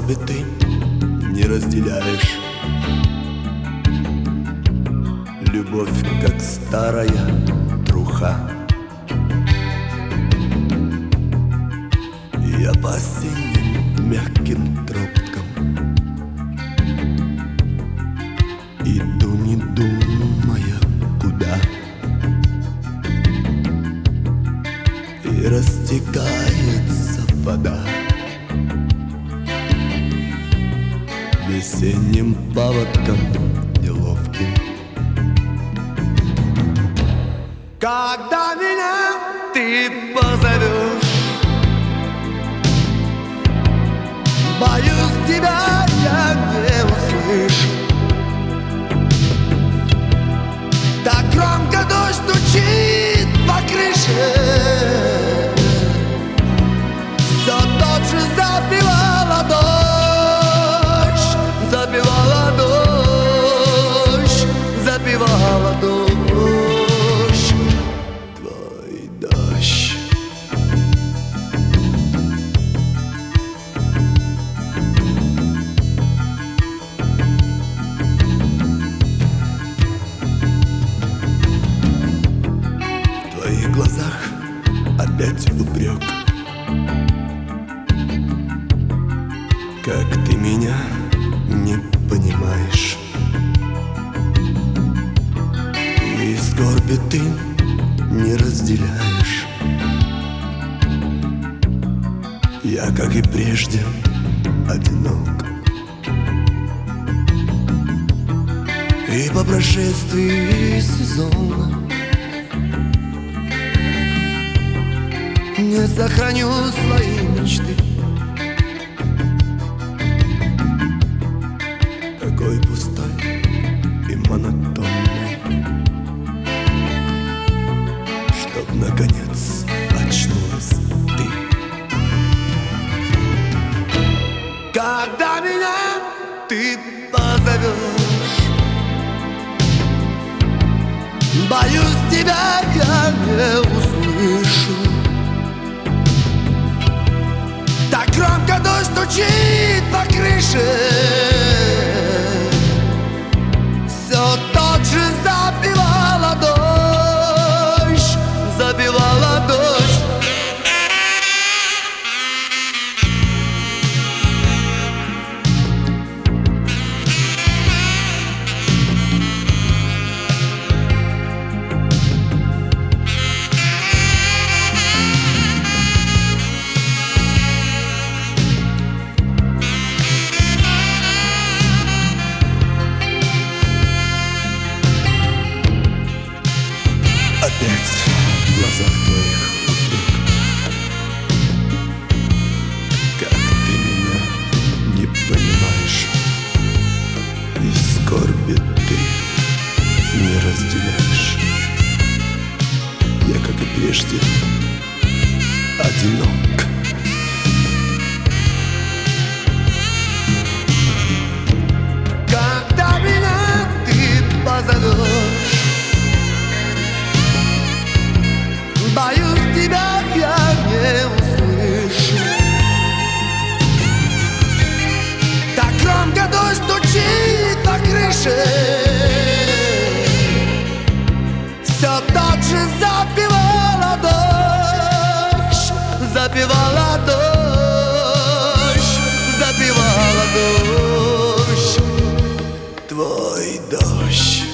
скорби ты не разделяешь. Любовь, как старая труха. Я по осенним мягким тропкам иду, не думая куда, и растекается вода весенним паводком неловким. Когда меня ты позовешь, боюсь, тебя я не услышу. Так громко дождь стучит по крыше, все тот же забивала дождь, забивала дождь, забивала дождь. Твой дождь. В твоих глазах опять упрек. Как ты меня не понимаешь, и скорби ты не разделяешь. Я, как и прежде, одинок, и по прошествии сезона не сохраню свои мечты. Такой пустой и монотонный, чтоб наконец очнулась ты. Когда меня ты позовешь, боюсь, тебя я не услышу. Так громко дождь стучит по крыше, все тот же забивала дождь, забивала дождь. Опять в глазах твоих упрек. Как ты меня не понимаешь, и скорби ты не разделяешь. Я, как и прежде, одинок. Когда меня ты позовешь, боюсь, тебя я не услышу. Так громко дождь стучит по крыше, все тот же забивала дождь, забивала дождь, забивала дождь. Твой дождь.